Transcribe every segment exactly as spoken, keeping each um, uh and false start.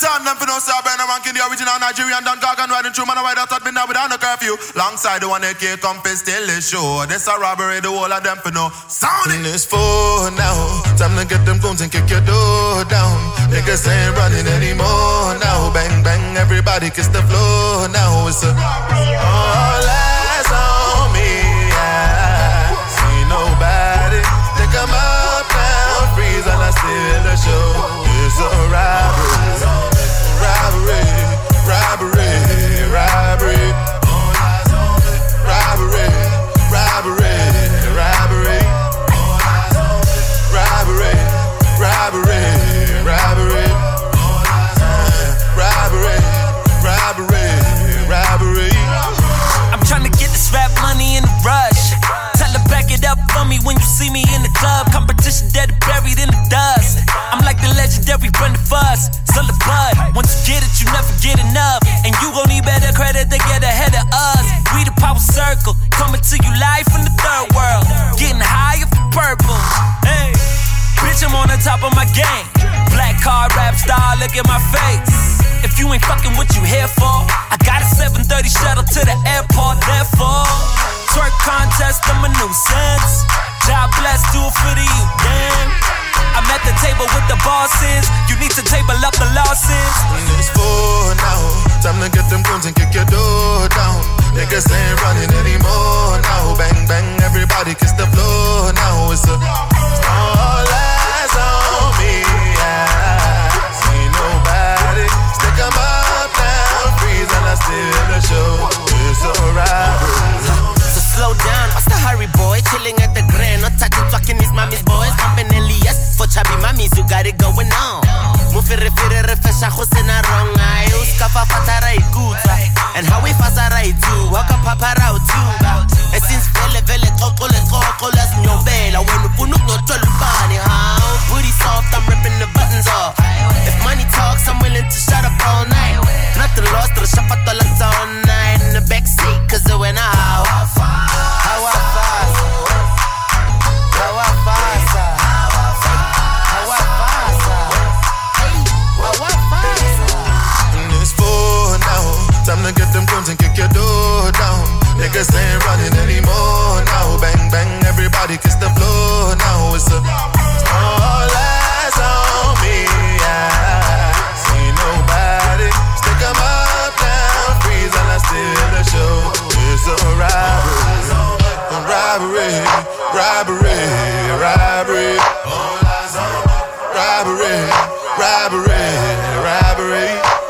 town, them for no say I burn a ranking the original Nigerian Don Gargan riding through man a ride out at midnight without no curfew. Longside the one that can't come and still is sure. This a robbery, the whole of them for no sound it. It's four now, time to get them guns and kick your door down. Niggas ain't running anymore now. Bang bang, everybody kiss the floor now. It's a all eyes on me. I see nobody. They come up now, freeze and I steal the show. It's a robbery, robbery, robbery, robbery, robbery, robbery, robbery, robbery, robbery, robbery, robbery, robbery, robbery. I'm trying to get this rap money in a rush. Tell her back it up for me when you see me in the club. Competition dead buried in the dust. I'm like the legendary Brenda Fuss, son of bud. Once you get it, you never get enough. And you gon' need better credit to get ahead of us. We the power circle, coming to you live from the third world. Getting higher for purple. Hey, bitch, I'm on the top of my game. Black card rap star, look at my face. If you ain't fucking what you here for, I got a seven thirty shuttle to the airport, therefore. Twerk contest, I'm a nuisance. God bless, do it for the youth, damn. I'm at the table with the bosses. You need to table up the losses. It's four now, time to get them guns and kick your door down. Niggas ain't running anymore now. Bang bang, everybody kiss the floor now. It's a all eyes on me. I see nobody. Stick 'em up now, freeze and I steal the show. It's a robbery. So slow down, what's the hurry, boy? Chilling at the Grand, not talking, talking these mommy's boys. Pumping Elias for chubby mummies, you got it going on. Move it, refere, refresha, hosena wrong. I use kafa fatara ikuta. And how we fasara itu, waka papara utuba. And since vele vele toko le toko las nyobela. When you punuk no tolubani, how? Booty soft, I'm ripping the buttons off. If money talks, I'm willing to shut up all night. Nothing lost, the shapato las all night. In the backseat, cause it went out. How I fast, how I fast, how I fast, how I fast. And it's four now, time to get them guns and kick your door down. Niggas ain't running anymore now. Bang bang, everybody kiss the floor now. It's a all eyes on me. I see nobody. Stick 'em up now, freeze and I steal the show. It's a robbery, robbery, robbery, robbery, robbery, robbery, robbery,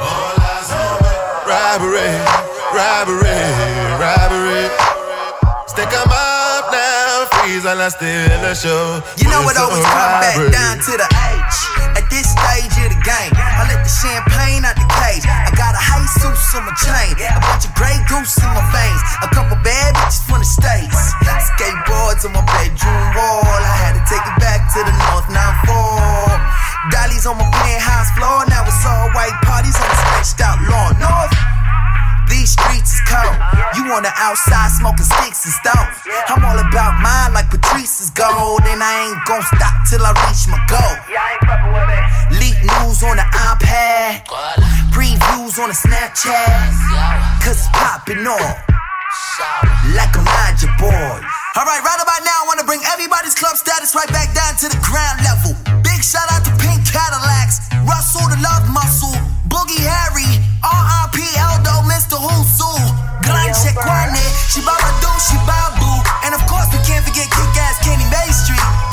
robbery, robbery, robbery. Stick 'em up now, freeze and I steal the show. You know it always come back down to the H. At this stage of the game, I let the champagne out the cage. I got a Jesus on my chain, a bunch of Grey Goose in my veins, a couple bad bitches from the States, skateboards on my bedroom wall. I had to take it back to the North nine four. Dollies on my penthouse floor, now it's all white parties on the stretched out lawn. North, these streets is cold. You on the outside smoking sticks and stones. I'm all about mine like Patrice's gold, and I ain't gon' stop till I reach my goal. Leak news on the iPad, previews on the Snapchat, cause it's popping off like I'm not your boy. Alright, right about now I wanna bring everybody's club status right back down to the ground level. Big shout out to Pink Cadillacs, Russell the Love Muscle.